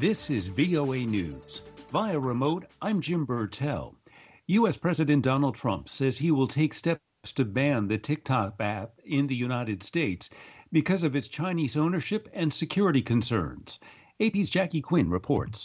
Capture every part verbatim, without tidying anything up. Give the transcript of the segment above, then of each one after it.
This is V O A News. Via remote, I'm Jim Burtell. U S. President Donald Trump says he will take steps to ban the TikTok app in the United States because of its Chinese ownership and security concerns. A P's Jackie Quinn reports.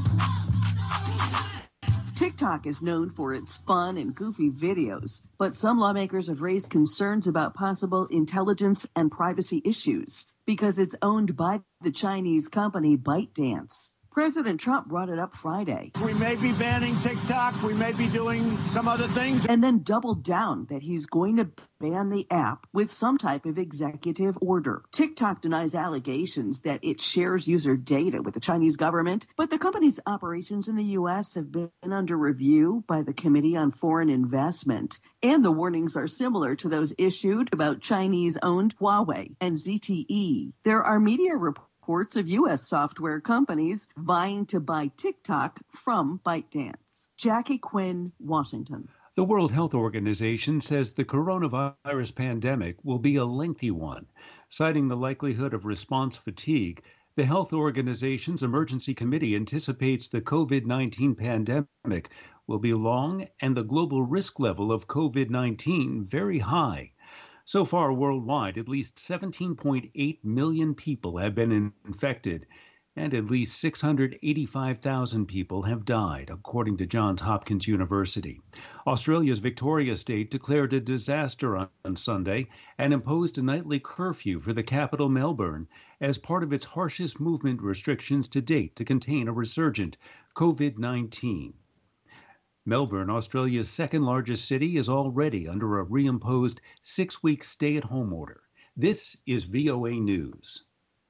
TikTok is known for its fun and goofy videos, but some lawmakers have raised concerns about possible intelligence and privacy issues because it's owned by the Chinese company ByteDance. President Trump brought it up Friday. We may be banning TikTok. We may be doing some other things. And then doubled down that he's going to ban the app with some type of executive order. TikTok denies allegations that it shares user data with the Chinese government, but the company's operations in the U S have been under review by the Committee on Foreign Investment. And the warnings are similar to those issued about Chinese-owned Huawei and Z T E. There are media reports Reports of U S software companies vying to buy TikTok from ByteDance. Jackie Quinn, Washington. The World Health Organization says the coronavirus pandemic will be a lengthy one. Citing the likelihood of response fatigue, the Health Organization's Emergency Committee anticipates the COVID nineteen pandemic will be long and the global risk level of COVID nineteen very high. So far worldwide, at least seventeen point eight million people have been infected, and at least six hundred eighty-five thousand people have died, according to Johns Hopkins University. Australia's Victoria State declared a disaster on Sunday and imposed a nightly curfew for the capital, Melbourne, as part of its harshest movement restrictions to date to contain a resurgent COVID nineteen. Melbourne, Australia's second largest city, is already under a reimposed six-week stay-at-home order. This is V O A News.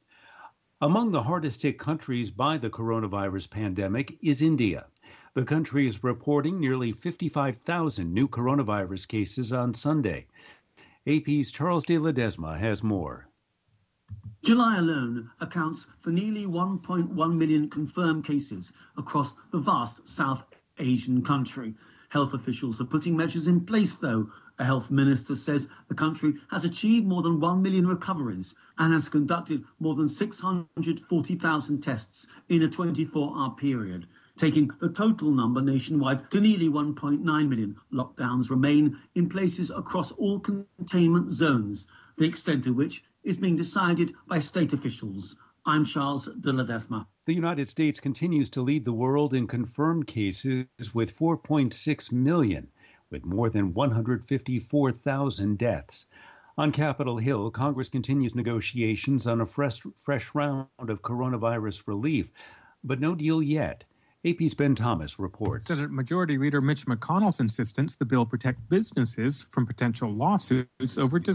Among the hardest hit countries by the coronavirus pandemic is India. The country is reporting nearly fifty-five thousand new coronavirus cases on Sunday. A P's Charles de Ledesma has more. July alone accounts for nearly one point one million confirmed cases across the vast South Asian country. Health officials are putting measures in place, though. A health minister says the country has achieved more than one million recoveries and has conducted more than six hundred forty thousand tests in a twenty-four hour period, taking the total number nationwide to nearly one point nine million. Lockdowns remain in places across all containment zones, the extent of which is being decided by state officials. I'm Charles de Ledesma. The United States continues to lead the world in confirmed cases with four point six million, with more than one hundred fifty-four thousand deaths. On Capitol Hill, Congress continues negotiations on a fresh, fresh round of coronavirus relief, but no deal yet. A P's Ben Thomas reports. Senate Majority Leader Mitch McConnell's insistence the bill protect businesses from potential lawsuits over dis-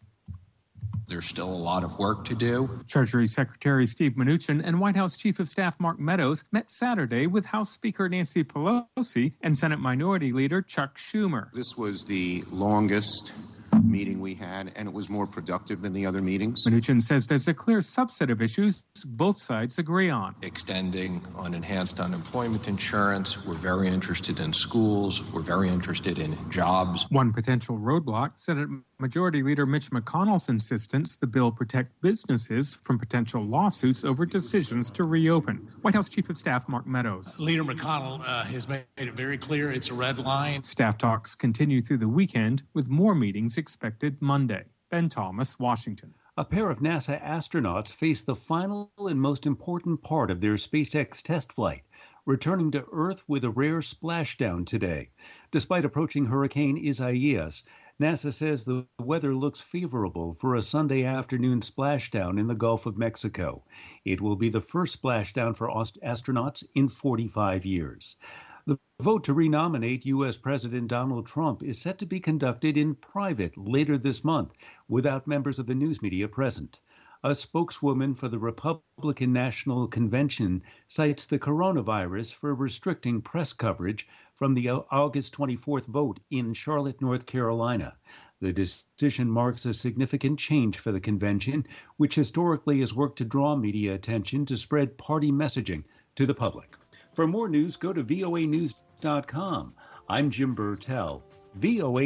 There's still a lot of work to do. Treasury Secretary Steve Mnuchin and White House Chief of Staff Mark Meadows met Saturday with House Speaker Nancy Pelosi and Senate Minority Leader Chuck Schumer. This was the longest meeting we had, and it was more productive than the other meetings. Mnuchin says there's a clear subset of issues both sides agree on. Extending on enhanced unemployment insurance. We're very interested in schools. We're very interested in jobs. One potential roadblock, Senate Majority Leader Mitch McConnell's insistence the bill protect businesses from potential lawsuits over decisions to reopen. White House Chief of Staff Mark Meadows. Leader McConnell uh, has made it very clear it's a red line. Staff talks continue through the weekend with more meetings expected Monday. Ben Thomas, Washington. A pair of NASA astronauts face the final and most important part of their SpaceX test flight, returning to Earth with a rare splashdown today. Despite approaching Hurricane Isaias, NASA says the weather looks favorable for a Sunday afternoon splashdown in the Gulf of Mexico. It will be the first splashdown for astronauts in forty-five years. The vote to renominate U S. President Donald Trump is set to be conducted in private later this month, without members of the news media present. A spokeswoman for the Republican National Convention cites the coronavirus for restricting press coverage from the August twenty-fourth vote in Charlotte, North Carolina. The decision marks a significant change for the convention, which historically has worked to draw media attention to spread party messaging to the public. For more news, go to V O A news dot com. I'm Jim Burtell, V O A